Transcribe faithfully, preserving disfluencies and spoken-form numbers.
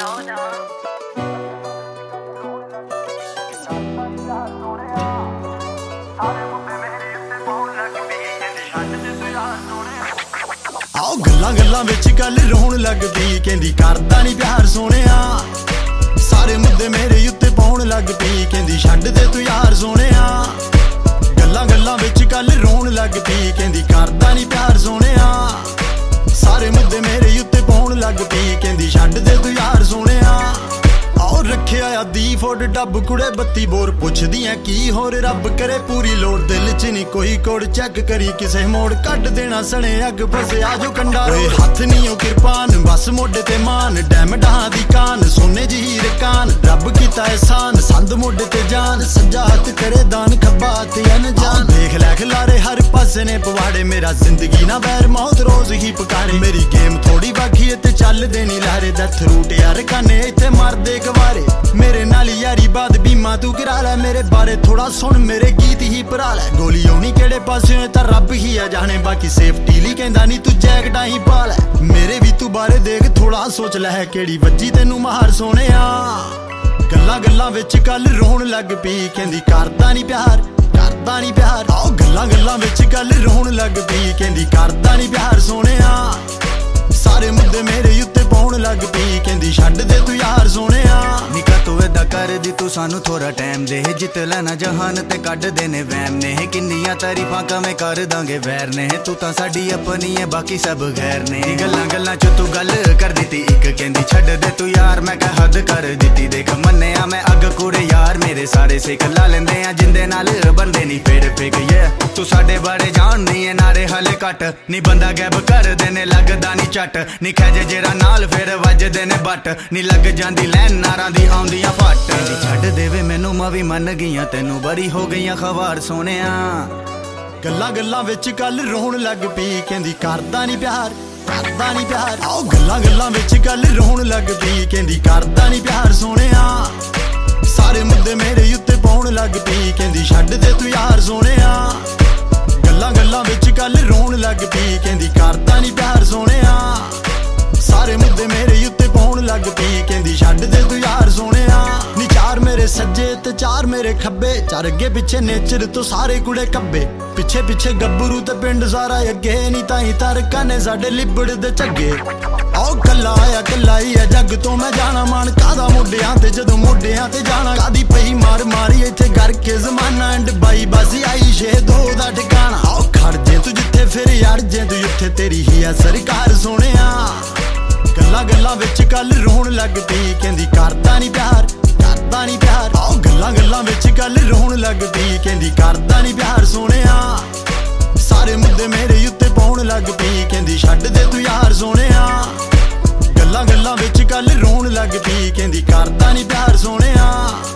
आओ गल्लां गल्लां विच गल रोण लग पई, कहंदी करदा नहीं प्यार सोहणिया। सारे मुद्दे मेरे उत्ते पाउण लग पई, कहंदी छड्ड दे तू यार सोहणिया। गल्लां गल्लां विच गल रोण लग पई, कहंदी करदा नहीं प्यार सोहणिया। सारे मुद्दे मेरे उत्ते पाउण लग पई, कहंदी छड्ड दे तू यार सोहणिया। आओ रखिया आ दी फुट डब कुड़े बत्ती बोर, पुछदियां की होर रब करे पूरी लोड़। दिल च नहीं कोई कोड़ चेक करी किसे मोड़, कट देना सने अग फसिया जो कंडा। हथ नहीं ओ किरपान बस मोढे ते मान, डैम डहां दी कान सोने जी हीर कान। रब कीता एहसान संद मोढे ते जान, सज्जा हथ करे दान खब्बा हथ अनजान। देख लै खलारे हर पासे ने पवाड़े, मेरा जिंदगी ना बैर मौत रोज ही पुकारे। मेरी गेम थोड़ी बाकी है ते चल देनी लहरे, डेथ रूट यार काने इत्थे मरदे गवारे। मेरे नाल यारी बाद बीमा तू करा लै, मेरे बारे थोड़ा सुन मेरे गीत ही भरा लै। गोली आउणी केड़े पास्यों तां रब ही आ जाने, बाकी सेफ्टी ली कहंदा नहीं तू जैकटां ही पा लै। मेरे भी तू बारे देख थोड़ा सोच लै, केड़ी वज्जी तैनू मार सोहणिया। गल्लां गल्लां विच गल रोण लग पई, कहंदी करदा नहीं प्यार करदा नहीं प्यार। आओ गल्लां गल्लां विच गल रोण लग पई, कहंदी करदा नहीं प्यार सोहणिया। सारे मुद्दे मेरे उत्ते पाउण लग पई, कहंदी छड्ड दे तू यार सोहणिया। निका तू इदा कर दी तू सानू थोड़ा टाइम दे, जित लेना जहान ते कढ देने वैम ने। किन्नियां तारीफां कमें कर दांगे वैर ने, तू तां साडी अपनी है बाकी सब गैर ने। गल्लां गल्लां च तू गल कर दित्ती इक, कहंदी छड्ड दे तू यार। मैं कह हद कर दित्ती देख मन्नेआ मैं अग कुड़े यार, मेरे सारे सिख ला लेंदे आ जिंदे नाल बंदे नी फेड़ फेक। ये तू साडे बारे जाणदी है नारे हले घट, नी बंदा गैब कर देने लगदा नी झट। नी खैजे जेरा नाल फिर वजदे ने बट, नी लग जांदी लैन नारां दी आउंदियां फट। छड्ड देवे मैनू मैं भी मन गईयां, तैनू बड़ी हो गईयां खवार सोहणिया। गल्लां गल्लां विच गल रोण लग पई, कहंदी करदा नहीं प्यार करदा नहीं प्यार। आओ गल्लां गल्लां विच गल रोण लग पई, कहंदी करदा नहीं प्यार सोहणिया। सारे मुद्दे मेरे उत्ते पाउण लग पई, कहंदी छड्ड दे तू यार सोहणिया। गल्लां गल्लां विच गल रोण लग पई, कहंदी करदा नहीं प्यार सोहणिया। सारे मुद्दे मेरे उत्ते पाउण लग पई, कहंदी छड्ड दे तू यार सोहणिया। नी चार मेरे सज्जे ते चार मेरे खब्बे, चार अगे पिछे नेचर तो सारे कुड़े कब्बे। पिछे पिछे गब्बरू ते पिंड सारा अगे, नी ताई तारका ने साडे लिबड़ दे झग्गे। आओ कल्ला आया कल्ला ही है जग तो मैं जाना, मान कादा मोढियां ते जदों मोढियां ते जाना। कादी पई मार मारी इत्थे घर के जमाना, एंड बाई बासी आई छे दो दा ठिकाना। आओ खड़ जे तू जिथे फिर अड़ जे तू जिथे, तेरी ही है सरकार सोहणिया। गल्लां गल्लां विच गल रोण लग पई, कहंदी करदा नहीं प्यार करदा नहीं प्यार। आओ गल्लां गल्लां विच गल रोण लग पई, कहंदी करदा नहीं प्यार सोहणिया। सारे मुद्दे मेरे उत्ते पाउण लग पई, कहंदी छड्ड दे तू यार सोहणिया। गल्लां गल्लां विच गल रोण लग पई, कहंदी करदा नहीं प्यार सोहणिया।